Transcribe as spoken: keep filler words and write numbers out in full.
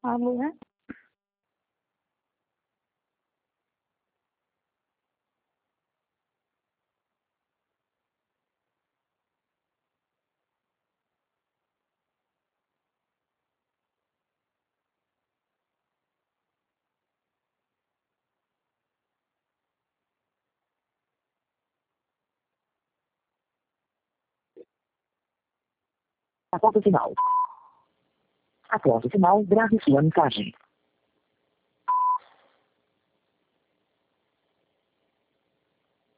Alô, né? Após o sinal. Após o sinal, grave sua mensagem.